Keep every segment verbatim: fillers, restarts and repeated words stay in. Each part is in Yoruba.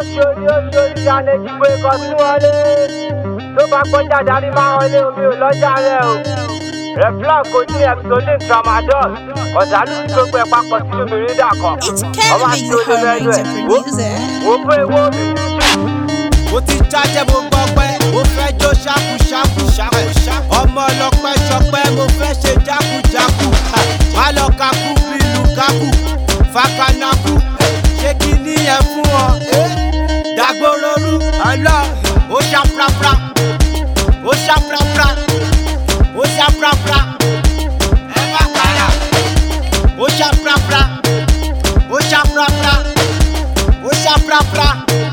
ṣorí ó ṣorí ìyàlẹ̀ ìdìbò ẹ̀kọ́ sí wọlé tó bá gbọ́jà darí máa wọlé omi ò lọ́jà rẹ̀ o. Reflux kò ní Epsodin Tramadol ọ̀dàlú tí gbogbo ẹ̀ papọ̀ sínú mìíràn kan. Ọba tí ó lé lẹ́nu ẹ̀ wò pé owó mi ní jù. Mo ti jájẹ́ mo gbọ́ pé mo fẹ́ jó ṣáku ṣáku ṣáku ọmọ ọlọ́pẹ́ ṣọpẹ́ mo fẹ́ ṣe jákujáku má lọ kakú bí Lukaku fakanaku ṣé kí níyẹn fún ọ dàgbòròrú ọlọ ó ṣàprapra ó ṣàprapra ó ṣàprapra ẹ má padà ó ṣàprapra ó ṣàprapra ó ṣàprapra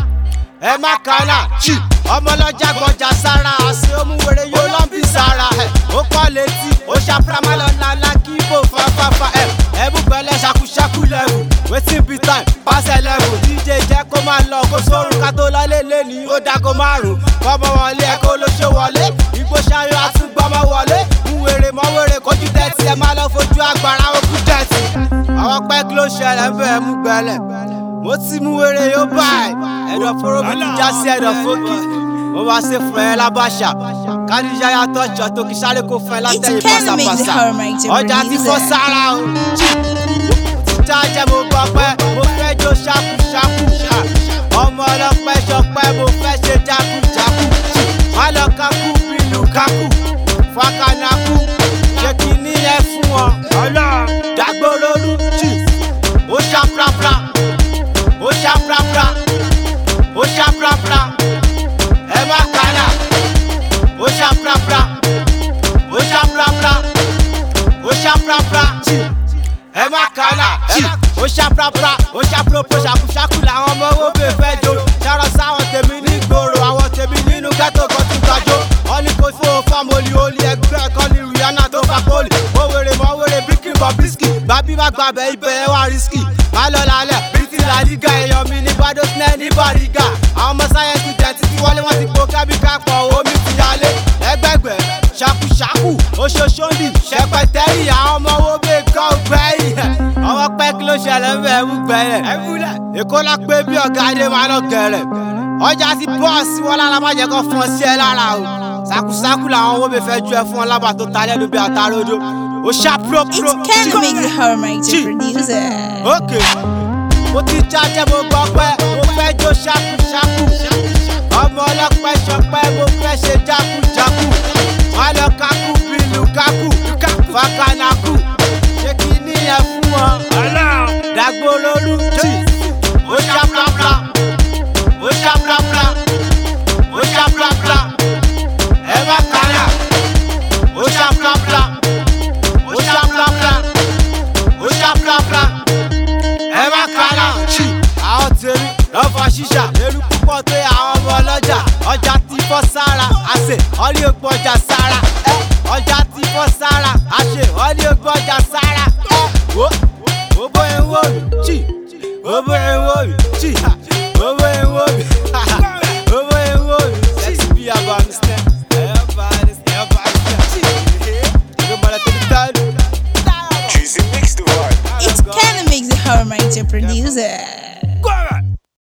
ẹ má kàlà chi ọmọ ọlọ́jà gbọ́jà sára àṣẹ omúwèrè yóò lọ́ bí sára ẹ̀ ó kọ́ létí ó ṣàpramá lọ́la kí bò fáfáfá ẹ̀ ẹ bú pẹ̀lẹ́ ṣàkúṣàkú lẹ́wù wetin be time pàṣẹ lẹ́wù D J jẹ́ kó máa lọ kó sórun ká tó lọ́lé lé ní ó dá kó márùn kọ́mọ wọlé ẹ kó ló ṣe wọlé igbó ṣayọ àtúgbọ́mọ wọlé múwèrè mọ́wèrè kójú tẹ́tí ẹ má lọ fojú agbára òkú tẹ́tí àwọn pẹ́ kí ló ṣẹlẹ̀ ń bẹ̀ mú gbẹlẹ̀ mo ti mú wèrè yóò báyìí ẹ̀dọ̀ fóró mi ti já sí ẹ̀dọ̀ fókì mo máa ṣe fún ẹ lábàṣà kádìjà yàtọ̀ ṣọ tó kí sáré kó fún ẹ látẹ̀yìn pàṣàpàṣà ọjà ti fọ́ sára o mo ti jájẹ́ mo gbọ́ pé mo fẹ́ jó ṣákúṣákú ọmọ ọlọ́pẹ́ ṣọpẹ́ mo fẹ́ ṣe jákújákú má lọ kakú bí Lukaku fakanaku ṣé kí níyẹn fún ọ dàgbòròrú ó ṣàprapra ó ṣàprapra ó ṣàprapra ẹ má kàlà ó ṣàprapra ó ṣàprapra ó ṣàprapra ẹ má kàlà ó ṣàprapra ó ṣàpropo ṣàkúṣàkú làwọn ọmọ owó bèè fẹ́ jó ṣàrọ̀ sáwọn tèmi ní gbòòrò àwọn tèmi nínú ghetto kan tún gbàjó wọn ní kò fún fámọ́lì olè ẹgbẹ́ ẹ̀kọ́ ní Rihanna tó fa pólì ó wèrè mọ́ wèrè bíkì bọ̀ bísíkì gbàbí má gbàbẹ̀ ibẹ̀ ẹ wá rísíkì má lọ lálẹ́ làdígà èèyàn mi ní bàdó sinẹ́ ní bàrígà àwọn ọmọ sáyẹ́nsì jẹ́ títí wọlé wọn ti po kábíkà pọ̀ omi ti yálé ẹgbẹ́gbẹ́ ṣàkúṣàkú oṣooṣòndì ṣẹpẹtẹ́rì àwọn ọmọ owó bẹ́ẹ̀ kọ́ gbẹ́yìn ọmọ pẹ́ kí ló ṣẹlẹ̀ ń bẹ̀ mú gbẹ́yẹ̀ èkó la pé bí ọ̀gá adé máa lọ gẹ̀rẹ̀ ọjà ti bọ́ọ̀sì wọn lára má jẹ́ kó fún ọ sí ẹ lára o ṣàkúṣàkú làwọn owó bẹ́ẹ̀ fẹ́ ju ẹ fún ọ lábà tó ta lẹ́nu bí àtàrodo ó ṣàpropro okay mo ti jájẹ́ mo gbọ́ pé mo fẹ́ jó ṣákúṣákú ọmọ ọlọ́pẹ́ ṣọpẹ́ mo fẹ́ ṣe jákújákú má lọ kakú bí Lukaku fakanaku ṣé kí níyẹn fún wọn dàgbòròrú ó ṣàprapra ó ṣàprapra ó ṣàprapra ẹ má kàlà ó ṣàprapra ó ṣàprapra ó ṣàprapra ẹ má kàlà àwọn tèmi lọ́fọ̀ ṣíṣà èrú púpọ̀ tó yẹ àwọn ọmọ ọlọ́jà ọjà ti fọ́ sára àṣẹ ọ̀lẹ́ ògbó ọjà sára ọjà ti fọ́ sára àṣẹ ọ̀lẹ́ ògbó ọjà sára wo wo bóyá wò mí chi wo bóyá wò mí chi wo bóyá wò mí wo bóyá wò mí let's be about this thing ẹ bá ẹ bá chi ẹ bá ẹ tó ní It's Kenny Mix the Horror Producer.